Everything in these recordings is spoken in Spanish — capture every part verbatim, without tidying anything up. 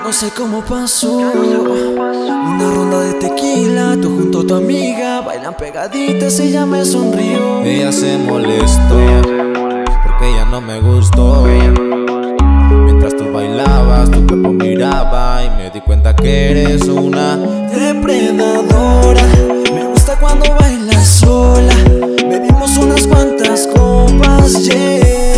No sé cómo pasó. Una ronda de tequila, tú junto a tu amiga bailan pegaditas, ella me sonrió. Ella se molestó porque ella no me gustó. Mientras tú bailabas, tu cuerpo miraba y me di cuenta que eres una depredadora. Me gusta cuando bailas sola. Bebimos unas cuantas copas, yeah.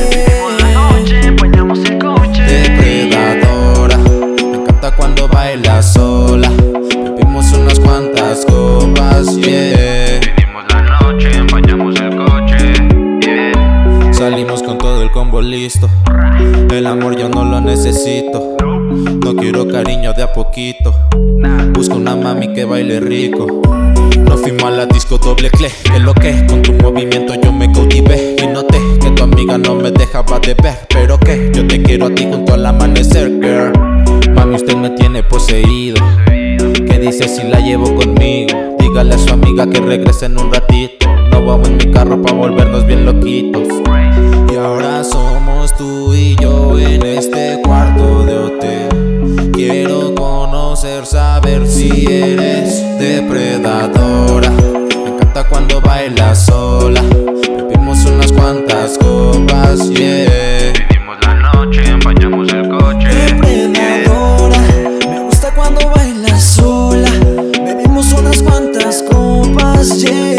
Depredadora, me encanta cuando bailas sola. Bebimos unas cuantas copas, yeah. Vivimos la noche, empañamos el coche, yeah. Salimos con todo el combo listo. El amor yo no lo necesito. No quiero cariño de a poquito. Busco una mami que baile rico. No fuimos a la disco doble cle, que lo que con tu movimiento yo me cautivé. Y noté que tu amiga no me dejaba de ver, pero que yo te quiero a ti junto al amanecer, girl. Mami, usted me tiene poseído. ¿Qué dice si la llevo conmigo? Dígale a su amiga que regrese en un ratito. No vamos en mi carro pa' volvernos bien loquitos. Y ahora somos tú y yo en este cuarto de hotel. Quiero conocer, saber si eres depredadora. Me encanta cuando bailas sola. Bebimos unas cuantas copas, yeah. Vivimos la noche, empañamos el coche, Depredadora, yeah. me gusta cuando bailas sola. Bebimos unas cuantas copas, yeah.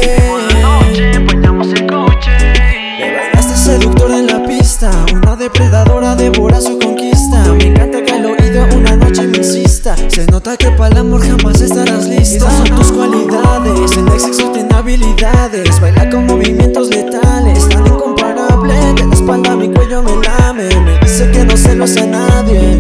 Seductora en la pista, una depredadora devora su conquista. Me encanta que al oído una noche me insista. Se nota que para el amor jamás estarás lista. Esas son tus cualidades, en el sexo tiene habilidades. Baila con movimientos letales, tan incomparable. De la espalda a mi cuello me lame. Me dice que no se lo hace a nadie.